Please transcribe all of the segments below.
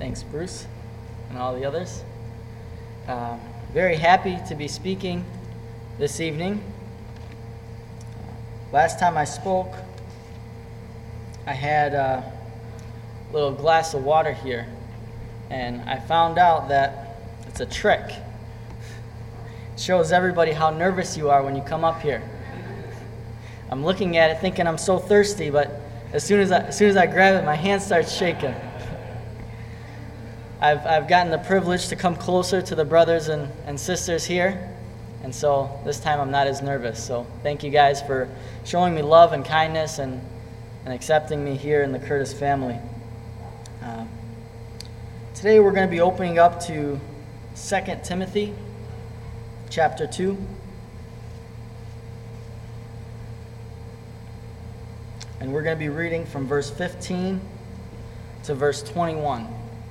Thanks, Bruce, and all the others. Very happy to be speaking this evening. Last time I spoke, I had a little glass of water here, and I found out that it's a trick. It shows everybody how nervous you are when you come up here. I'm looking at it thinking I'm so thirsty, but as soon as I grab it, my hand starts shaking. I've gotten the privilege to come closer to the brothers and sisters here, and so this time I'm not as nervous. So thank you guys for showing me love and kindness and accepting me here in the Curtis family. Today we're going to be opening up to 2 Timothy chapter 2. And we're going to be reading from verse 15 to verse 21.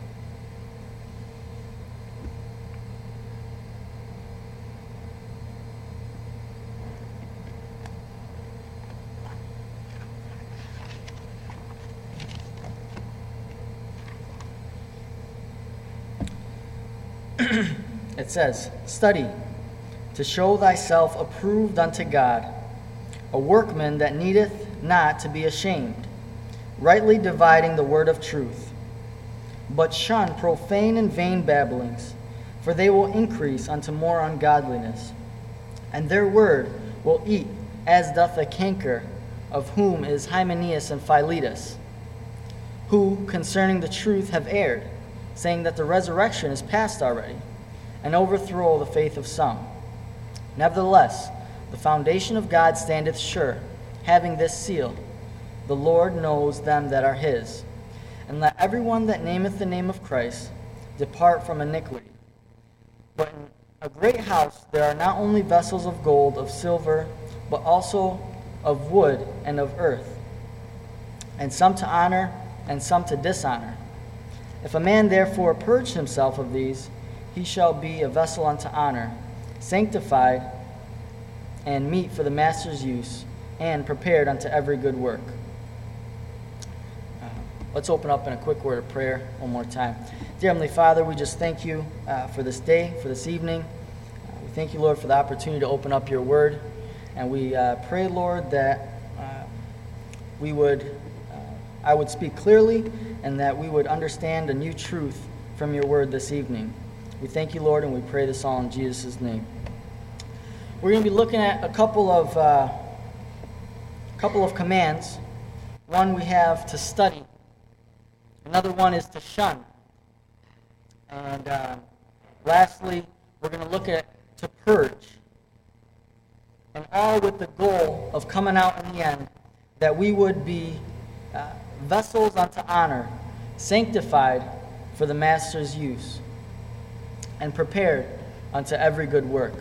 It says, "Study to show thyself approved unto God, a workman that needeth not to be ashamed, rightly dividing the word of truth. But shun profane and vain babblings, for they will increase unto more ungodliness. And their word will eat as doth a canker, of whom is Hymenaeus and Philetus, who concerning the truth have erred, saying that the resurrection is past already, and overthrow the faith of some. Nevertheless, the foundation of God standeth sure, having this seal, the Lord knows them that are his. And let everyone that nameth the name of Christ depart from iniquity. But in a great house there are not only vessels of gold, of silver, but also of wood and of earth, and some to honor and some to dishonor. If a man therefore purge himself of these, he shall be a vessel unto honor, sanctified and meet for the master's use, and prepared unto every good work." Let's open up in a quick word of prayer one more time. Dear Heavenly Father, we just thank you for this day, for this evening. We thank you, Lord, for the opportunity to open up your word. And we pray, Lord, that I would speak clearly and that we would understand a new truth from your word this evening. We thank you, Lord, and we pray this all in Jesus' name. We're going to be looking at a couple of commands. One we have to study. Another one is to shun. And lastly, we're going to look at to purge. And all with the goal of coming out in the end that we would be vessels unto honor, sanctified for the master's use, and prepared unto every good work.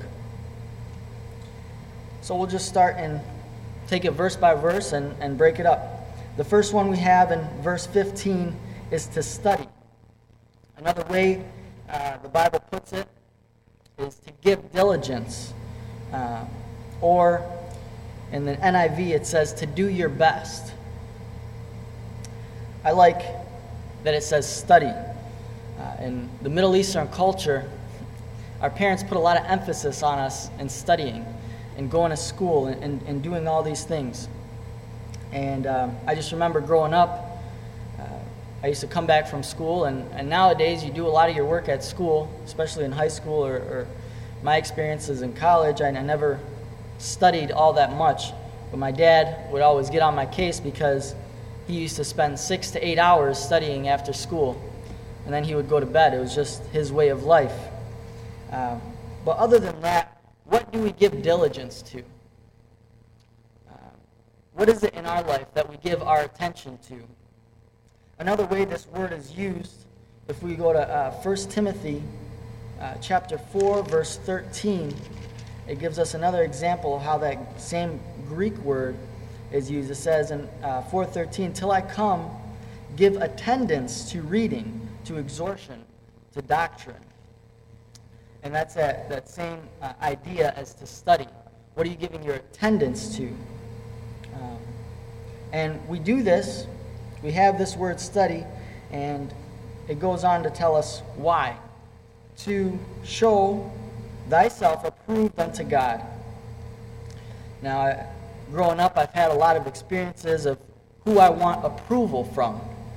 So we'll just start and take it verse by verse and break it up. The first one we have in verse 15 is to study. Another way the Bible puts it is to give diligence. Or in the NIV it says to do your best. I like that it says study. In the Middle Eastern culture, our parents put a lot of emphasis on us in studying and going to school and doing all these things. And I just remember growing up, I used to come back from school, and nowadays you do a lot of your work at school, especially in high school or my experiences in college. I never studied all that much, but my dad would always get on my case because he used to spend 6 to 8 hours studying after school, and then he would go to bed. It was just his way of life. But other than that, what do we give diligence to? What is it in our life that we give our attention to? Another way this word is used, if we go to 1 Timothy chapter 4, verse 13, it gives us another example of how that same Greek word is used. It says in 4:13, "Till I come, give attendance to reading, to exhortation, to doctrine." And that's that same idea as to study. What are you giving your attendance to? And we do this, we have this word study, and it goes on to tell us why. To show thyself approved unto God. Now, growing up, I've had a lot of experiences of who I want approval from.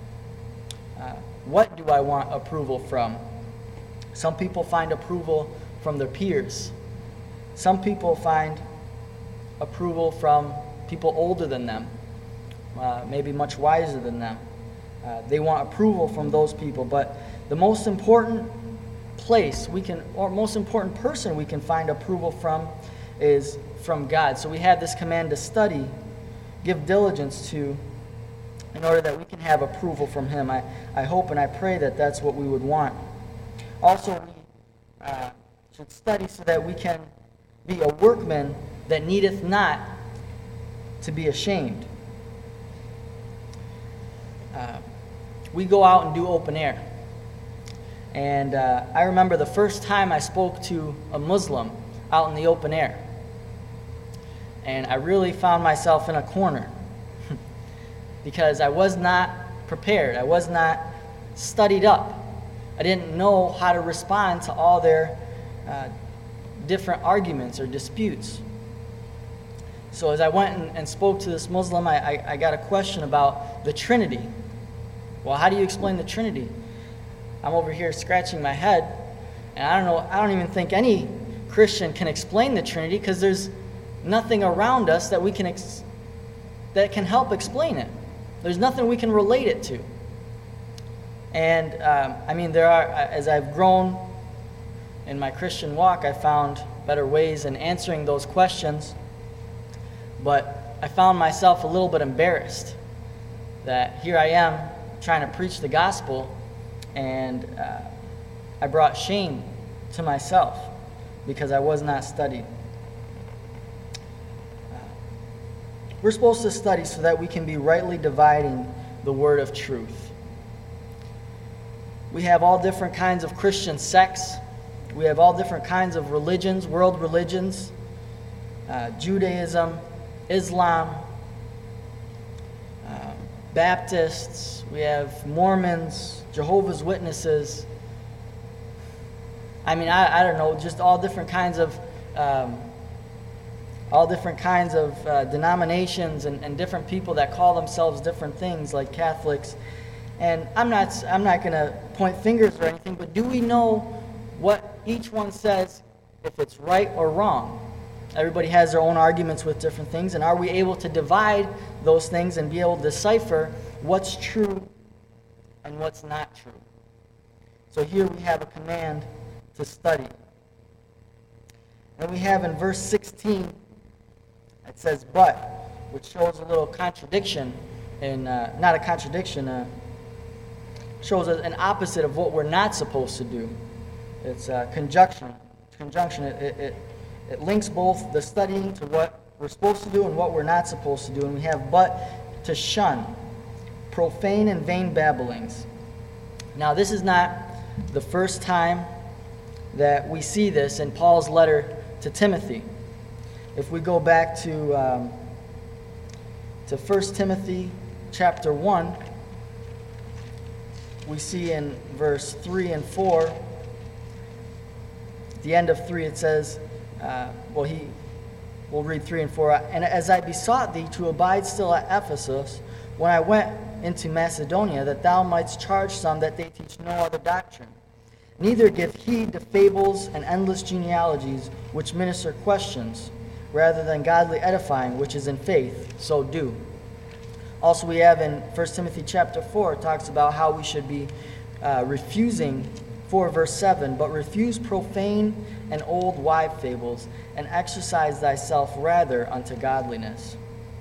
What do I want approval from? Some people find approval from their peers. Some people find approval from people older than them, maybe much wiser than them. They want approval from those people, but the most important place we can, or most important person we can find approval from is from God. So we have this command to study, give diligence to, in order that we can have approval from Him. I hope and I pray that that's what we would want. Also, we should study so that we can be a workman that needeth not to be ashamed. We go out and do open air. And I remember the first time I spoke to a Muslim out in the open air. And I really found myself in a corner because I was not prepared. I was not studied up. I didn't know how to respond to all their different arguments or disputes. So as I went and spoke to this Muslim, I got a question about the Trinity. Well, how do you explain the Trinity? I'm over here scratching my head, and I don't even think any Christian can explain the Trinity because there's nothing around us that we can that can help explain it. There's nothing we can relate it to. And there are, as I've grown in my Christian walk, I found better ways in answering those questions. But I found myself a little bit embarrassed that here I am trying to preach the gospel, and I brought shame to myself because I was not studied. We're supposed to study so that we can be rightly dividing the word of truth. We have all different kinds of Christian sects. We have all different kinds of religions, world religions, Judaism, Islam, Baptists, we have Mormons, Jehovah's Witnesses. I don't know, just all different kinds of denominations and different people that call themselves different things, like Catholics. And I'm not going to point fingers or anything, but do we know what each one says, if it's right or wrong? Everybody has their own arguments with different things, and are we able to divide those things and be able to decipher what's true and what's not true? So here we have a command to study. And we have in verse 16, it says, but, which shows a little contradiction, not a contradiction, shows an opposite of what we're not supposed to do. It's conjunction. It links both the studying to what we're supposed to do and what we're not supposed to do. And we have but to shun profane and vain babblings. Now, this is not the first time that we see this in Paul's letter to Timothy. If we go back to 1 Timothy chapter 1, we see in verse 3 and 4, at the end of 3 it says, we'll read 3 and 4. And as I besought thee to abide still at Ephesus, when I went into Macedonia, that thou mightst charge some that they teach no other doctrine. Neither give heed to fables and endless genealogies, which minister questions, rather than godly edifying, which is in faith, so do. Also we have in 1 Timothy chapter 4, it talks about how we should be refusing, 4 verse 7, but refuse profane and old wife fables, and exercise thyself rather unto godliness.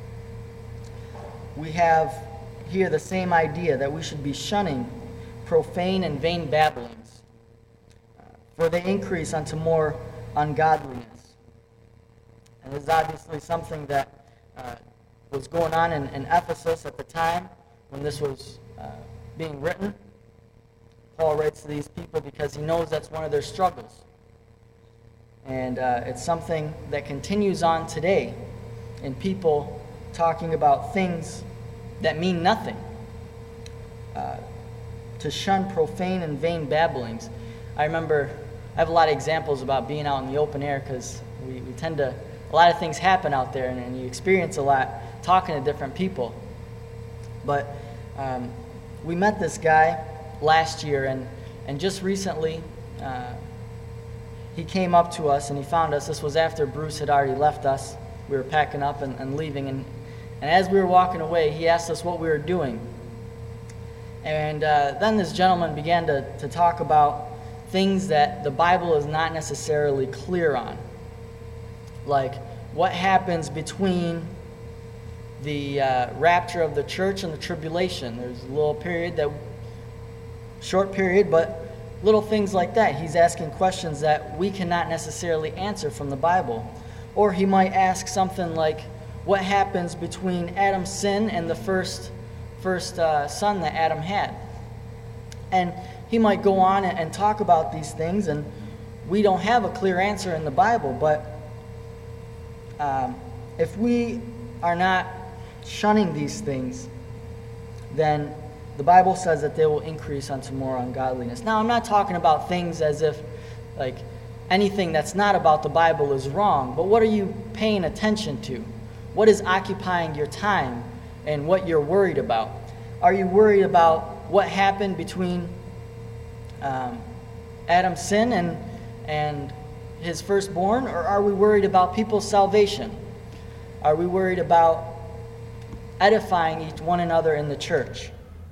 We have here the same idea that we should be shunning profane and vain babblings, for they increase unto more ungodliness. And this is obviously something that was going on in Ephesus at the time when this was being written. Paul writes to these people because he knows that's one of their struggles. And it's something that continues on today in people talking about things that mean nothing. to shun profane and vain babblings. I remember, I have a lot of examples about being out in the open air because we tend to, a lot of things happen out there and you experience a lot talking to different people. But we met this guy last year and just recently he came up to us and he found us. This was after Bruce had already left us. We were packing up and leaving. And as we were walking away, he asked us what we were doing. And then this gentleman began to talk about things that the Bible is not necessarily clear on. Like what happens between the rapture of the church and the tribulation. There's a little period, short period, but little things like that. He's asking questions that we cannot necessarily answer from the Bible. Or he might ask something like, what happens between Adam's sin and the first son that Adam had? And he might go on and talk about these things, and we don't have a clear answer in the Bible. But if we are not shunning these things, then the Bible says that they will increase unto more ungodliness. Now, I'm not talking about things as if, like, anything that's not about the Bible is wrong, but what are you paying attention to? What is occupying your time and what you're worried about? Are you worried about what happened between Adam's sin and his firstborn, or are we worried about people's salvation? Are we worried about edifying each one another in the church?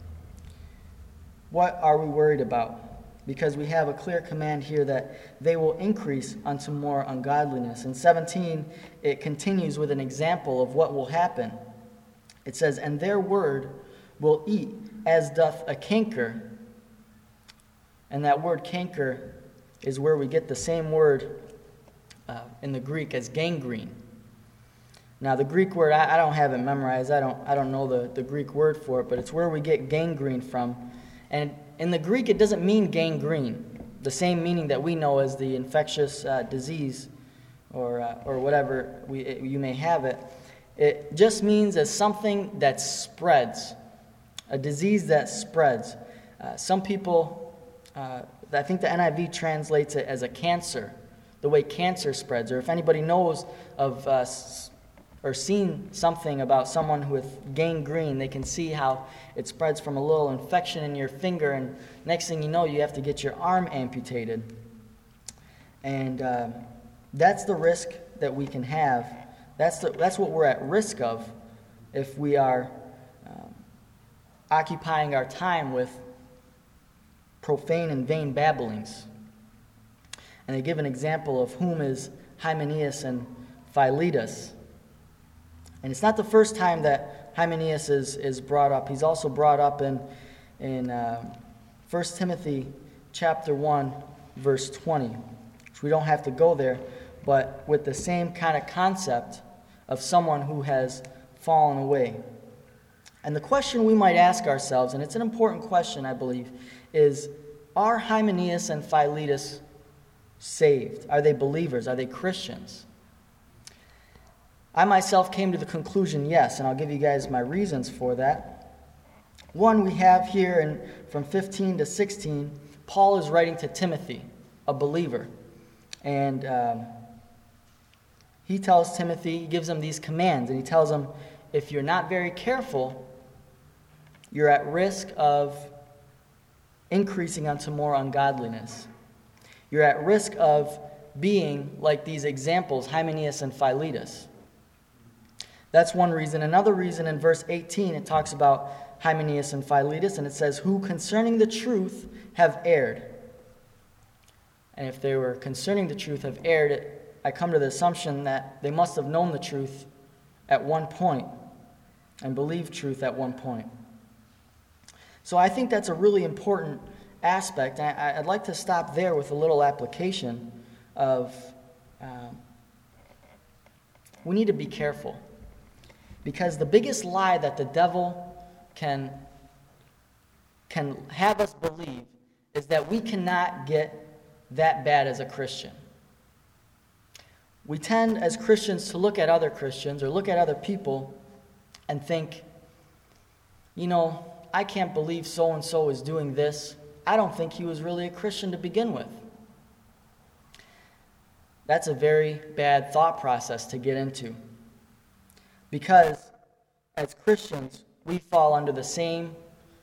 What are we worried about? Because we have a clear command here that they will increase unto more ungodliness. In 17, it continues with an example of what will happen. It says, and their word will eat as doth a canker. And that word canker is where we get the same word in the Greek as gangrene. Now, the Greek word, I don't have it memorized. I don't know the Greek word for it, but it's where we get gangrene from. And in the Greek, it doesn't mean gangrene, the same meaning that we know as the infectious disease or whatever you may have it. It just means as something that spreads, a disease that spreads. Some people, I think the NIV translates it as a cancer, the way cancer spreads. Or if anybody knows of or seen something about someone with gangrene, they can see how it spreads from a little infection in your finger, and next thing you know, you have to get your arm amputated. And that's the risk that we can have. That's what we're at risk of if we are occupying our time with profane and vain babblings. And they give an example of whom is Hymenaeus and Philetus. And it's not the first time that Hymenaeus is brought up. He's also brought up in 1 Timothy chapter 1, verse 20, which we don't have to go there, but with the same kind of concept of someone who has fallen away. And the question we might ask ourselves, and it's an important question, I believe, is, are Hymenaeus and Philetus saved? Are they believers? Are they Christians? I myself came to the conclusion, yes, and I'll give you guys my reasons for that. One, we have here from 15 to 16, Paul is writing to Timothy, a believer. And he tells Timothy, he gives him these commands, and he tells him, if you're not very careful, you're at risk of increasing unto more ungodliness. You're at risk of being like these examples, Hymenaeus and Philetus. That's one reason. Another reason, in verse 18, it talks about Hymenaeus and Philetus, and it says, who concerning the truth have erred. And if they were concerning the truth have erred, I come to the assumption that they must have known the truth at one point and believed truth at one point. So I think that's a really important aspect. I'd like to stop there with a little application of we need to be careful. Because the biggest lie that the devil can have us believe is that we cannot get that bad as a Christian. We tend as Christians to look at other Christians or look at other people and think, I can't believe so-and-so is doing this. I don't think he was really a Christian to begin with. That's a very bad thought process to get into. Because as Christians, we fall under the same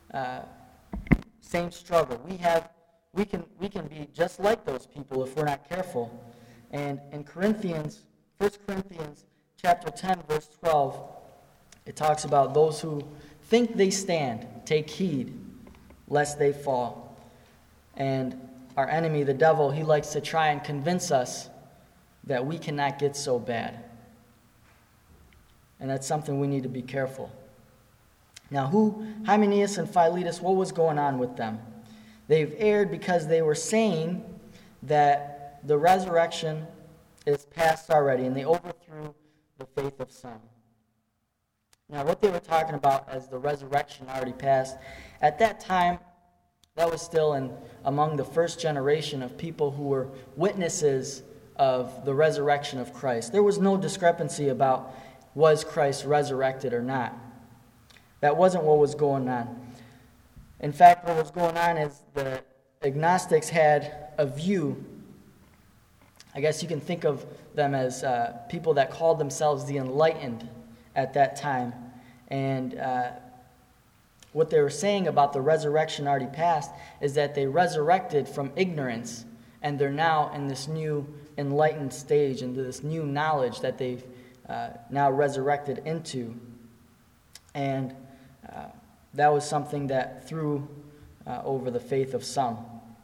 struggle. We can be just like those people if we're not careful. And in 1 Corinthians chapter 10, verse 12, it talks about those who think they stand, take heed, lest they fall. And our enemy, the devil, he likes to try and convince us that we cannot get so bad. And that's something we need to be careful. Now, Hymenaeus and Philetus, what was going on with them? They've erred because they were saying that the resurrection is past already, and they overthrew the faith of some. Now, what they were talking about as the resurrection already passed, at that time, that was still among the first generation of people who were witnesses of the resurrection of Christ. There was no discrepancy about was Christ resurrected or not. That wasn't what was going on. In fact, what was going on is the agnostics had a view. I guess you can think of them as people that called themselves the enlightened at that time. And what they were saying about the resurrection already past is that they resurrected from ignorance, and they're now in this new enlightened stage, into this new knowledge that they've now resurrected into. And that was something that threw over the faith of some.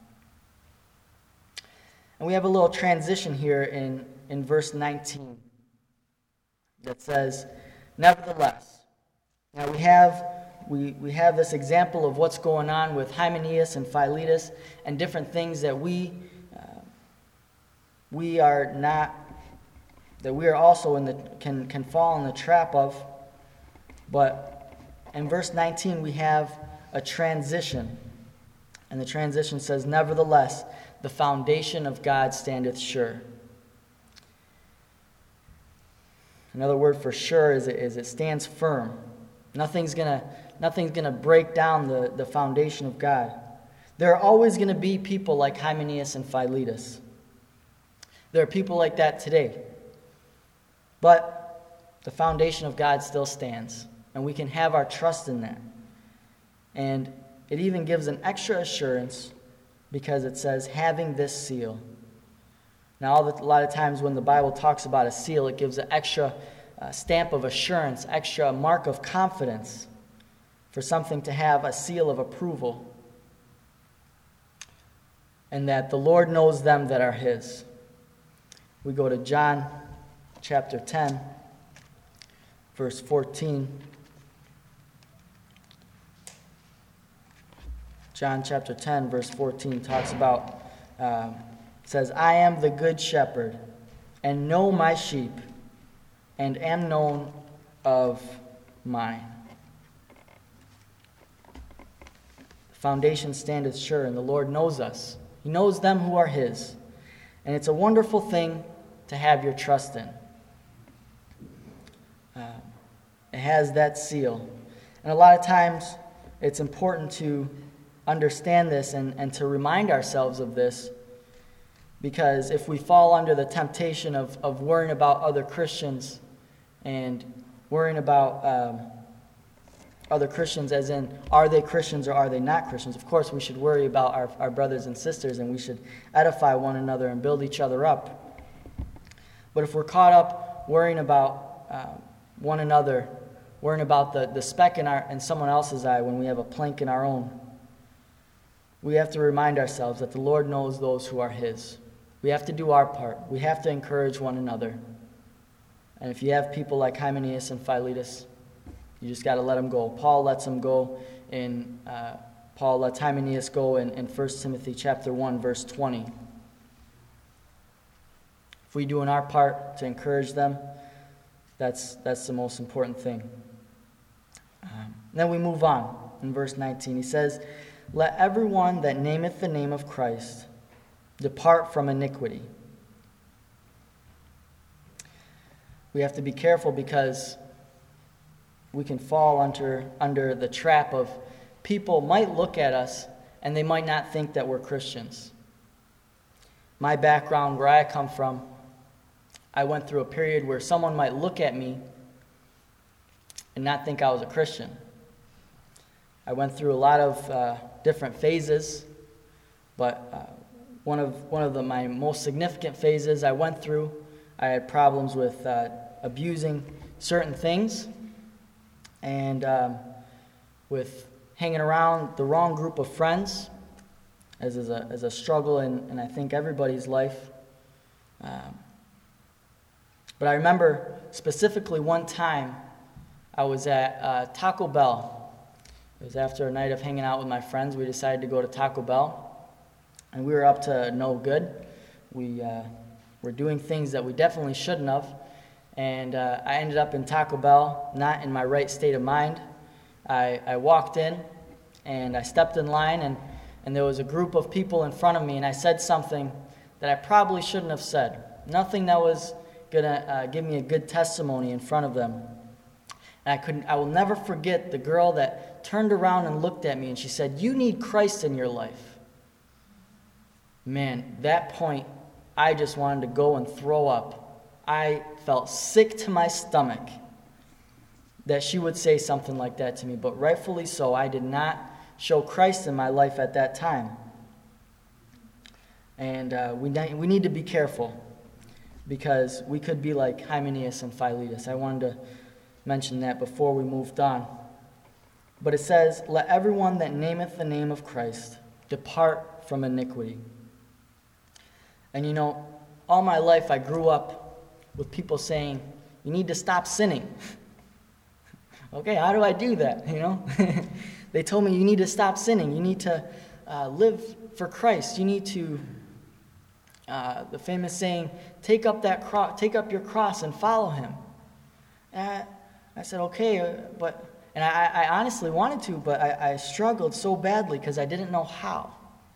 And we have a little transition here in verse 19 that says, nevertheless. Now we have this example of what's going on with Hymenaeus and Philetus and different things that we are also can fall in the trap of. But in verse 19 we have a transition. And the transition says, nevertheless, the foundation of God standeth sure. Another word for sure is it stands firm. Nothing's gonna break down the foundation of God. There are always going to be people like Hymenaeus and Philetus. There are people like that today. But the foundation of God still stands, and we can have our trust in that. And it even gives an extra assurance because it says, having this seal. Now, a lot of times when the Bible talks about a seal, it gives an extra stamp of assurance, extra mark of confidence for something to have a seal of approval. And that the Lord knows them that are His. We go to John chapter 10, verse 14. John chapter 10, verse 14 talks about, says, I am the good shepherd, and know my sheep, and am known of mine. The foundation standeth sure, and the Lord knows us. He knows them who are His. And it's a wonderful thing to have your trust in. It has that seal. And a lot of times, it's important to understand this and to remind ourselves of this, because if we fall under the temptation of worrying about other Christians and worrying about other Christians as in, are they Christians or are they not Christians? Of course, we should worry about our brothers and sisters, and we should edify one another and build each other up. But if we're caught up worrying about one another, worrying about the speck in someone else's eye when we have a plank in our own, we have to remind ourselves that the Lord knows those who are His. We have to do our part. We have to encourage one another. And if you have people like Hymenaeus and Philetus, you just got to let them go. Paul lets them go Paul lets Hymenaeus go in 1 Timothy chapter 1, verse 20. If we do our part to encourage them, that's the most important thing. Then we move on in verse 19. He says, let everyone that nameth the name of Christ depart from iniquity. We have to be careful because we can fall under the trap of people might look at us and they might not think that we're Christians. My background, where I come from, I went through a period where someone might look at me and not think I was a Christian. I went through a lot of different phases, but one of my most significant phases I went through, I had problems with abusing certain things and with hanging around the wrong group of friends, as is a struggle in I think everybody's life. But I remember specifically one time I was at Taco Bell. It was after a night of hanging out with my friends. We decided to go to Taco Bell, and we were up to no good. We were doing things that we definitely shouldn't have, and I ended up in Taco Bell, not in my right state of mind. I walked in, and I stepped in line, and there was a group of people in front of me, and I said something that I probably shouldn't have said. Nothing that was going to give me a good testimony in front of them. And I will never forget the girl that turned around and looked at me, and she said, "You need Christ in your life." Man, that point, I just wanted to go and throw up. I felt sick to my stomach that she would say something like that to me, but rightfully so. I did not show Christ in my life at that time. And we need to be careful, because we could be like Hymenaeus and Philetus. I wanted to mention that before we moved on. But it says, "Let everyone that nameth the name of Christ depart from iniquity." And you know, all my life I grew up with people saying, "You need to stop sinning." Okay, how do I do that, you know? They told me, "You need to stop sinning. You need to live for Christ. You need to," the famous saying, take up your cross and follow him. And I said, okay, and I honestly wanted to, but I struggled so badly because I didn't know how.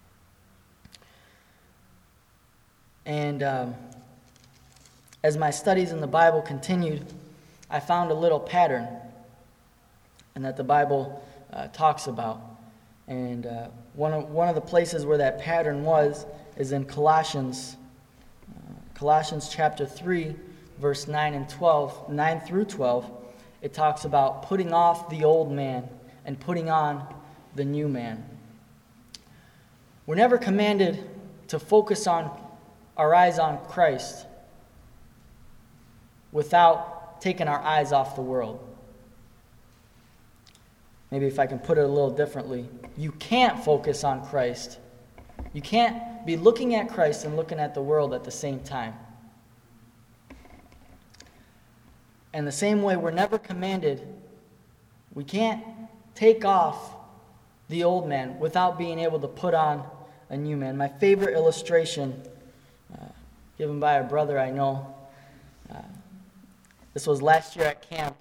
And as my studies in the Bible continued, I found a little pattern, and that the Bible talks about. And one of the places where that pattern is in Colossians chapter 3, verse 9 through 12. It talks about putting off the old man and putting on the new man. We're never commanded to focus our eyes on Christ without taking our eyes off the world. Maybe if I can put it a little differently, you can't focus on Christ. You can't be looking at Christ and looking at the world at the same time. And the same way, we're never commanded, we can't take off the old man without being able to put on a new man. My favorite illustration, given by a brother I know, this was last year at camp.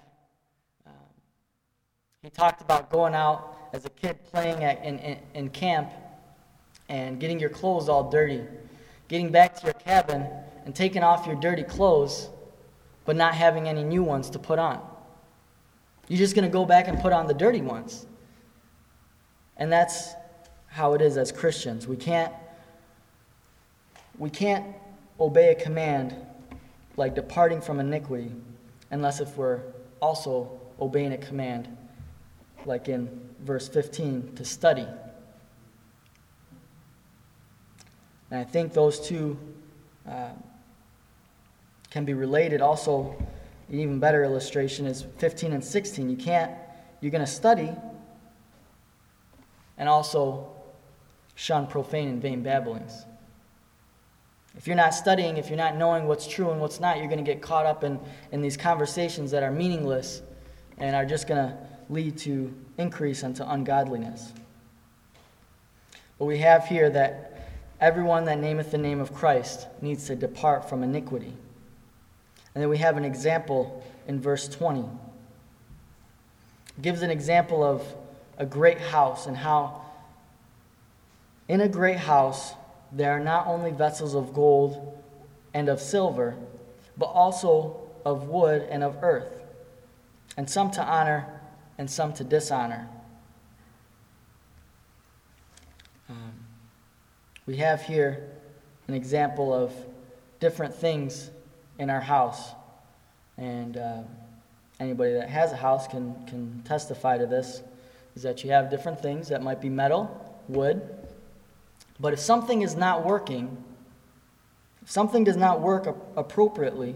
He talked about going out as a kid playing in camp and getting your clothes all dirty, getting back to your cabin and taking off your dirty clothes, but not having any new ones to put on. You're just going to go back and put on the dirty ones. And that's how it is as Christians. We can't obey a command like departing from iniquity unless if we're also obeying a command like in verse 15 to study. And I think those two can be related. Also, an even better illustration is 15 and 16. You're going to study and also shun profane and vain babblings. If you're not studying, if you're not knowing what's true and what's not, you're going to get caught up in these conversations that are meaningless and are just going to lead to increase unto ungodliness. But we have here that everyone that nameth the name of Christ needs to depart from iniquity. And then we have an example in verse 20. It gives an example of a great house and how in a great house there are not only vessels of gold and of silver, but also of wood and of earth, and some to honor and some to dishonor. we have here an example of different things in our house. And anybody that has a house can testify to this, is that you have different things that might be metal, wood. But if something is not working, if something does not work appropriately,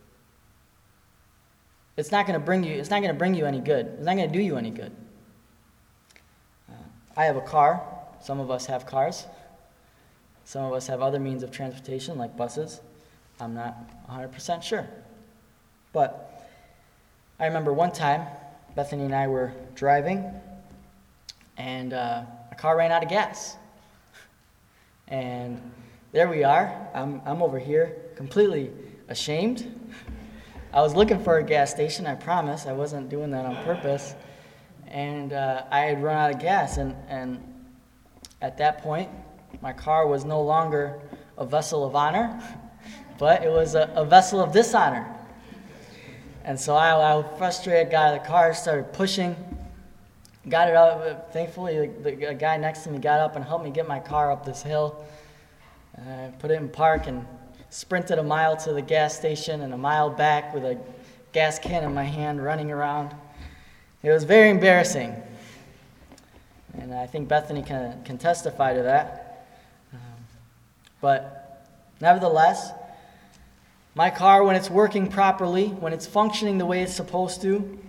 it's not going to bring you any good. It's not going to do you any good. I have a car. Some of us have cars. Some of us have other means of transportation, like buses. I'm not 100% sure. But I remember one time, Bethany and I were driving, and a car ran out of gas. And there we are. I'm over here, completely ashamed. I was looking for a gas station, I promise. I wasn't doing that on purpose. And I had run out of gas, and at that point, my car was no longer a vessel of honor, but it was a vessel of dishonor. And so I frustrated, got out of the car, started pushing, got it up. Thankfully, the guy next to me got up and helped me get my car up this hill. I put it in park and sprinted a mile to the gas station and a mile back with a gas can in my hand running around. It was very embarrassing. And I think Bethany can testify to that. But nevertheless, my car, when it's working properly, when it's functioning the way it's supposed to,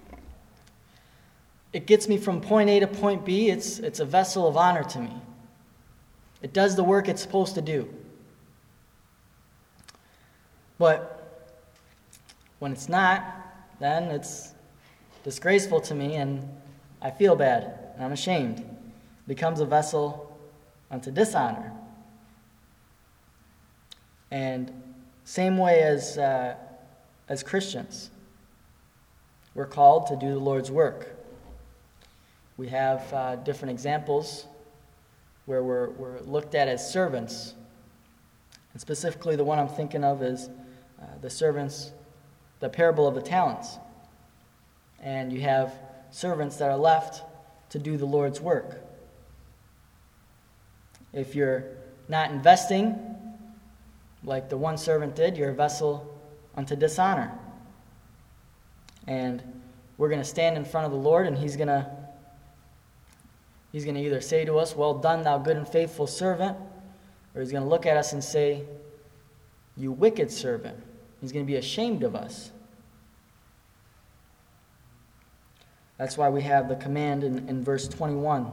it gets me from point A to point B. It's a vessel of honor to me. It does the work it's supposed to do. But when it's not, then it's disgraceful to me, and I feel bad, and I'm ashamed. It becomes a vessel unto dishonor. And same way as Christians, we're called to do the Lord's work. We have different examples where we're looked at as servants. And specifically the one I'm thinking of is the servants, the parable of the talents. And you have servants that are left to do the Lord's work. If you're not investing, like the one servant did, you're a vessel unto dishonor. And we're going to stand in front of the Lord, and He's going to either say to us, "Well done, thou good and faithful servant," or He's going to look at us and say, "You wicked servant." He's going to be ashamed of us. That's why we have the command in verse 21.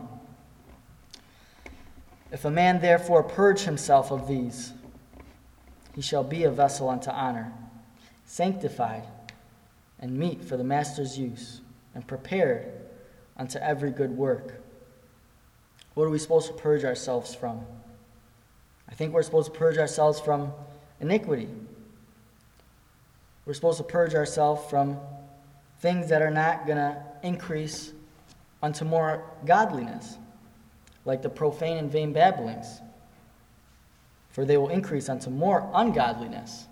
"If a man therefore purge himself of these, he shall be a vessel unto honor, sanctified and meet for the master's use, and prepared unto every good work." What are we supposed to purge ourselves from? I think we're supposed to purge ourselves from iniquity. We're supposed to purge ourselves from things that are not going to increase unto more godliness, like the profane and vain babblings, for they will increase unto more ungodliness.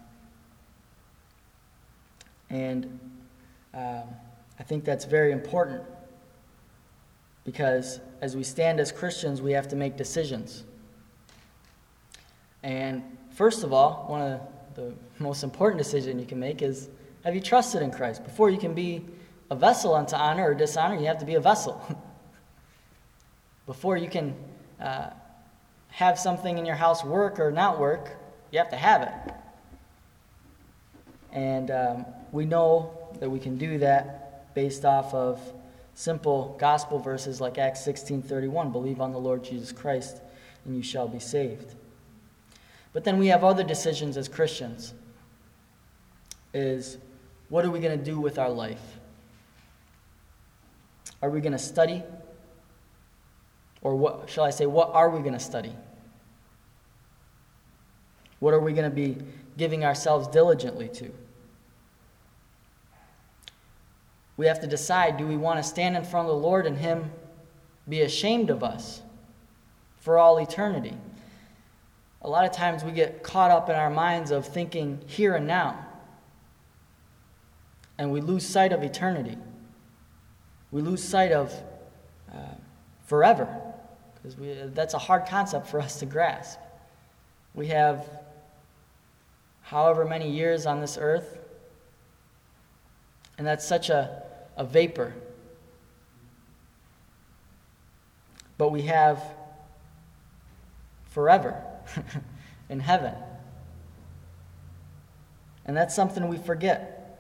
And I think that's very important, because as we stand as Christians, we have to make decisions. And first of all, one of the most important decision you can make is, have you trusted in Christ? Before you can be a vessel unto honor or dishonor, you have to be a vessel. Before you can have something in your house work or not work, you have to have it. And we know that we can do that based off of simple gospel verses like Acts 16:31, "Believe on the Lord Jesus Christ, and you shall be saved." But then we have other decisions as Christians. Is, what are we going to do with our life? Are we going to study? Or what are we going to study? What are we going to be giving ourselves diligently to? We have to decide, do we want to stand in front of the Lord and Him be ashamed of us for all eternity? A lot of times we get caught up in our minds of thinking here and now, and we lose sight of eternity. We lose sight of forever. Because that's a hard concept for us to grasp. We have however many years on this earth, and that's such a vapor. But we have forever in heaven. And that's something we forget.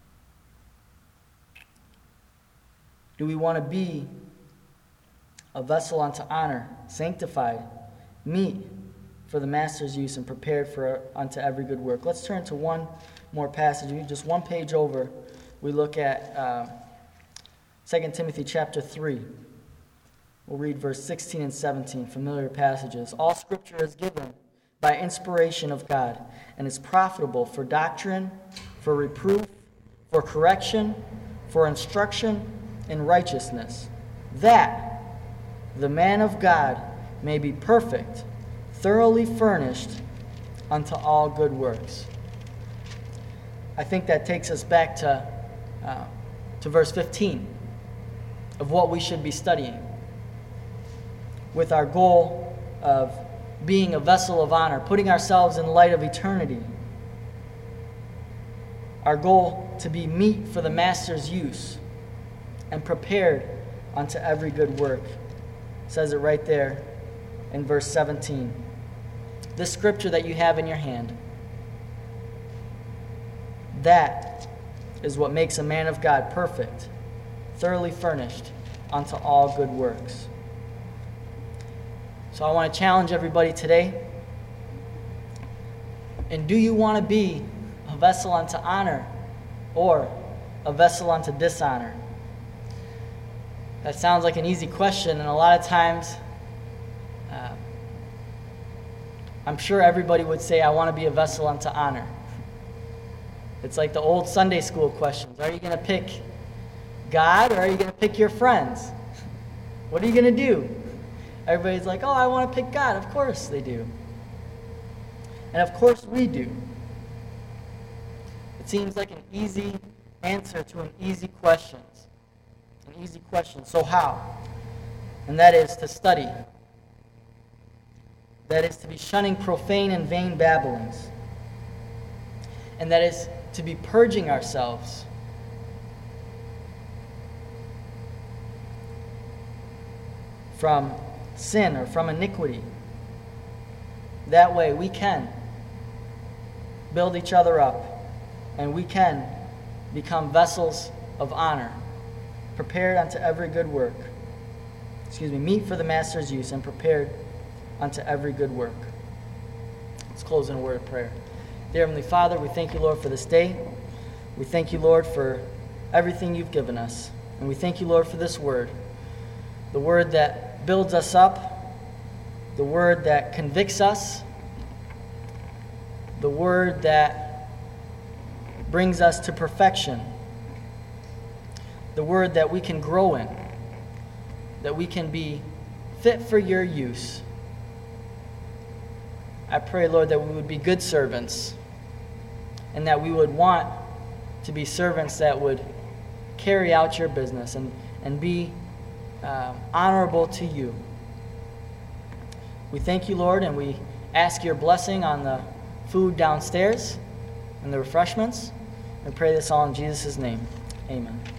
Do we want to be a vessel unto honor, sanctified, meet for the master's use, and prepared unto every good work? Let's turn to one more passage. Just one page over, we look at 2 Timothy chapter 3. We'll read verse 16 and 17, familiar passages. All Scripture is given by inspiration of God, and is profitable for doctrine, for reproof, for correction, for instruction in righteousness, that the man of God may be perfect, thoroughly furnished unto all good works. I think that takes us back to verse 15 of what we should be studying, with our goal of being a vessel of honor, putting ourselves in light of eternity. Our goal to be meet for the master's use and prepared unto every good work. It says it right there in verse 17. This scripture that you have in your hand, that is what makes a man of God perfect, thoroughly furnished unto all good works. So I want to challenge everybody today. And do you want to be a vessel unto honor or a vessel unto dishonor? That sounds like an easy question, and a lot of times I'm sure everybody would say, I want to be a vessel unto honor. It's like the old Sunday school questions. Are you going to pick God, or are you going to pick your friends? What are you going to do? Everybody's like, oh, I want to pick God. Of course they do. And of course we do. It seems like an easy answer to an easy question. An easy question. So how? And that is to study. That is to be shunning profane and vain babblings. And that is to be purging ourselves from sin or from iniquity. That way we can build each other up, and we can become vessels of honor, prepared unto every good work. Meet for the master's use and prepared unto every good work. Let's close in a word of prayer. Dear Heavenly Father, we thank you, Lord, for this day. We thank you, Lord, for everything you've given us. And we thank you, Lord, for this word, the word that builds us up, the word that convicts us, the word that brings us to perfection, the word that we can grow in, that we can be fit for your use. I pray, Lord, that we would be good servants, and that we would want to be servants that would carry out your business and be honorable to you. We thank you, Lord, and we ask your blessing on the food downstairs and the refreshments. And pray this all in Jesus' name. Amen.